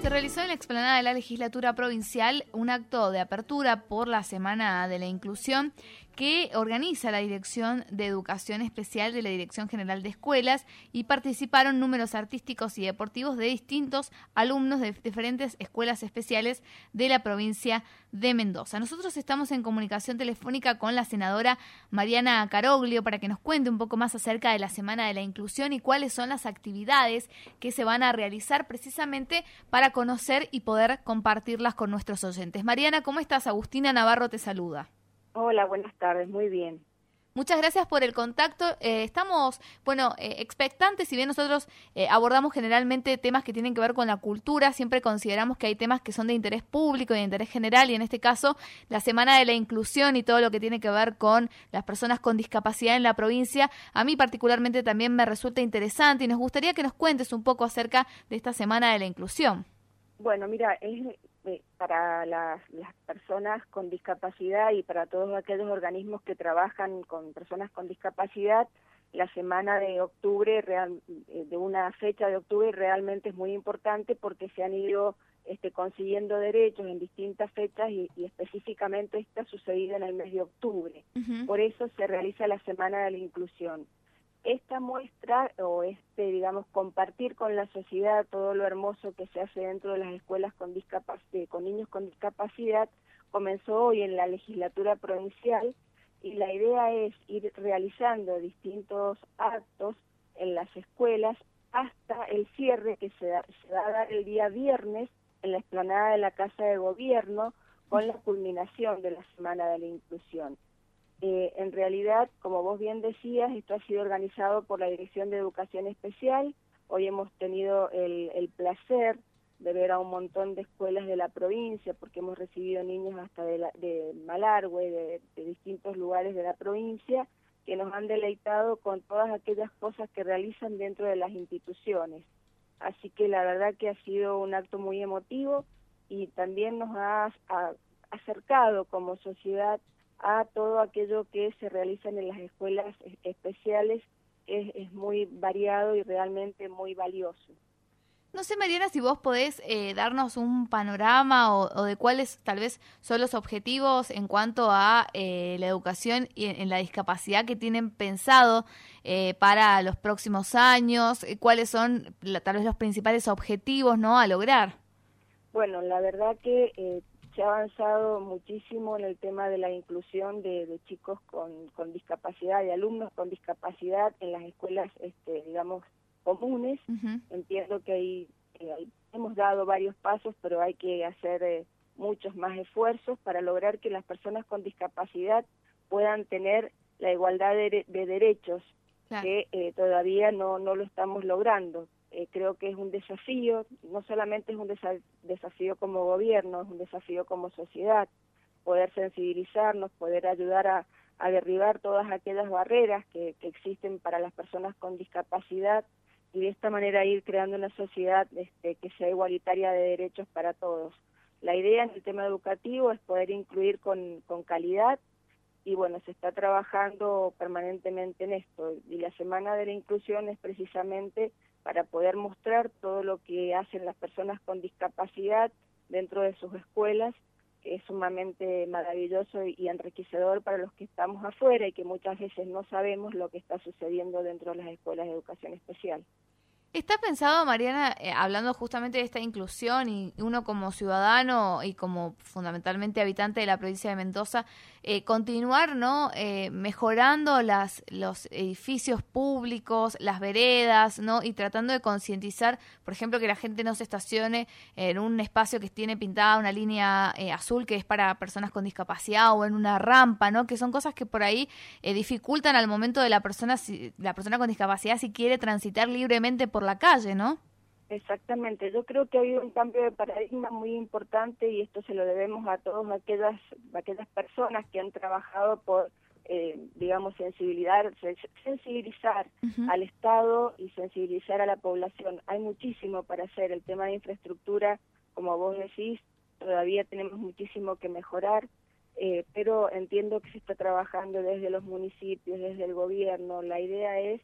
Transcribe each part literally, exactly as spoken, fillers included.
Se realizó en la explanada de la Legislatura Provincial un acto de apertura por la Semana de la Inclusión que organiza la Dirección de Educación Especial de la Dirección General de Escuelas y participaron números artísticos y deportivos de distintos alumnos de diferentes escuelas especiales de la provincia de Mendoza. Nosotros estamos en comunicación telefónica con la senadora Mariana Caroglio para que nos cuente un poco más acerca de la Semana de la Inclusión y cuáles son las actividades que se van a realizar precisamente para conocer y poder compartirlas con nuestros oyentes. Mariana, ¿cómo estás? Agustina Navarro te saluda. Hola, buenas tardes, muy bien. Muchas gracias por el contacto. Eh, estamos, bueno, eh, expectantes, si bien nosotros eh, abordamos generalmente temas que tienen que ver con la cultura, siempre consideramos que hay temas que son de interés público y de interés general, y en este caso la Semana de la Inclusión y todo lo que tiene que ver con las personas con discapacidad en la provincia, a mí particularmente también me resulta interesante y nos gustaría que nos cuentes un poco acerca de esta Semana de la Inclusión. Bueno, mira, es eh, para las, las personas con discapacidad y para todos aquellos organismos que trabajan con personas con discapacidad, la semana de octubre, real, de una fecha de octubre realmente es muy importante porque se han ido este, consiguiendo derechos en distintas fechas y, y específicamente esta ha sucedido en el mes de octubre. Uh-huh. Por eso se realiza la Semana de la Inclusión. Esta muestra, o este, digamos, compartir con la sociedad todo lo hermoso que se hace dentro de las escuelas con, discapac- con niños con discapacidad, comenzó hoy en la legislatura provincial y la idea es ir realizando distintos actos en las escuelas hasta el cierre que se, da, se va a dar el día viernes en la explanada de la Casa de Gobierno con la culminación de la Semana de la Inclusión. Eh, en realidad, como vos bien decías, esto ha sido organizado por la Dirección de Educación Especial. Hoy hemos tenido el, el placer de ver a un montón de escuelas de la provincia, porque hemos recibido niños hasta de, la, de Malargüe, de, de distintos lugares de la provincia, que nos han deleitado con todas aquellas cosas que realizan dentro de las instituciones. Así que la verdad que ha sido un acto muy emotivo y también nos ha, ha acercado como sociedad a todo aquello que se realizan en las escuelas especiales. Es, es muy variado y realmente muy valioso. No sé, Mariana, si vos podés eh, darnos un panorama o, o de cuáles tal vez son los objetivos en cuanto a eh, la educación y en, en la discapacidad que tienen pensado eh, para los próximos años, cuáles son la, tal vez los principales objetivos, ¿no?, a lograr. Bueno, la verdad que eh, se ha avanzado muchísimo en el tema de la inclusión de, de chicos con, con discapacidad, de alumnos con discapacidad en las escuelas, este, digamos, comunes. Uh-huh. Entiendo que ahí, eh, ahí hemos dado varios pasos, pero hay que hacer eh, muchos más esfuerzos para lograr que las personas con discapacidad puedan tener la igualdad de, de derechos, claro. que eh, todavía no, no lo estamos logrando. Eh, creo que es un desafío, no solamente es un desa- desafío como gobierno, es un desafío como sociedad, poder sensibilizarnos, poder ayudar a, a derribar todas aquellas barreras que, que existen para las personas con discapacidad y de esta manera ir creando una sociedad este, que sea igualitaria de derechos para todos. La idea en el tema educativo es poder incluir con, con calidad y bueno, se está trabajando permanentemente en esto y la Semana de la Inclusión es precisamente para poder mostrar todo lo que hacen las personas con discapacidad dentro de sus escuelas, que es sumamente maravilloso y enriquecedor para los que estamos afuera y que muchas veces no sabemos lo que está sucediendo dentro de las escuelas de educación especial. ¿Está pensado, Mariana, eh, hablando justamente de esta inclusión y uno como ciudadano y como fundamentalmente habitante de la provincia de Mendoza, eh, continuar, ¿no?, eh, mejorando las, los edificios públicos, las veredas, ¿no?, y tratando de concientizar, por ejemplo, que la gente no se estacione en un espacio que tiene pintada una línea eh, azul que es para personas con discapacidad o en una rampa, ¿no?, que son cosas que por ahí eh, dificultan al momento de la persona, si, la persona con discapacidad si quiere transitar libremente por la calle, ¿no? Exactamente, yo creo que ha habido un cambio de paradigma muy importante y esto se lo debemos a todas aquellas, aquellas personas que han trabajado por, eh, digamos, sensibilizar, sensibilizar uh-huh. al Estado y sensibilizar a la población. Hay muchísimo para hacer, el tema de infraestructura, como vos decís, todavía tenemos muchísimo que mejorar, eh, pero entiendo que se está trabajando desde los municipios, desde el gobierno. La idea es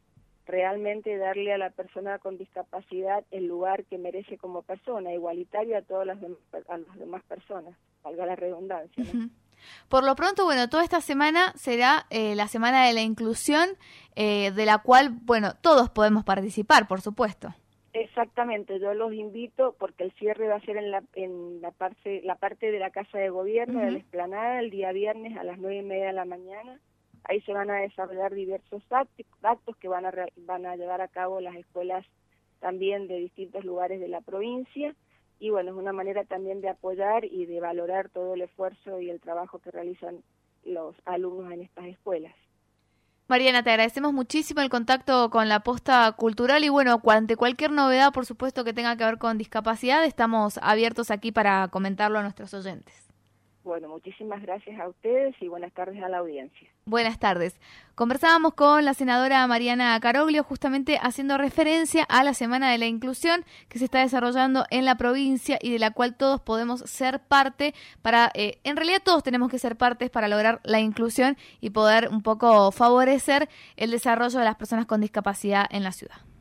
realmente darle a la persona con discapacidad el lugar que merece como persona, igualitario a todas las, dem a las demás personas, valga la redundancia, ¿no? Uh-huh. Por lo pronto, bueno, toda esta semana será eh, la semana de la inclusión, eh, de la cual, bueno, todos podemos participar, por supuesto. Exactamente, yo los invito porque el cierre va a ser en la, en la, parte, la parte de la Casa de Gobierno, uh-huh, de la Explanada, el día viernes a las nueve y media de la mañana. Ahí se van a desarrollar diversos actos que van a, van a llevar a cabo las escuelas también de distintos lugares de la provincia. Y bueno, es una manera también de apoyar y de valorar todo el esfuerzo y el trabajo que realizan los alumnos en estas escuelas. Mariana, te agradecemos muchísimo el contacto con la Posta Cultural y bueno, ante cualquier novedad, por supuesto, que tenga que ver con discapacidad, estamos abiertos aquí para comentarlo a nuestros oyentes. Bueno, muchísimas gracias a ustedes y buenas tardes a la audiencia. Buenas tardes. Conversábamos con la senadora Mariana Caroglio justamente haciendo referencia a la Semana de la Inclusión que se está desarrollando en la provincia y de la cual todos podemos ser parte para, eh, en realidad todos tenemos que ser partes para lograr la inclusión y poder un poco favorecer el desarrollo de las personas con discapacidad en la ciudad.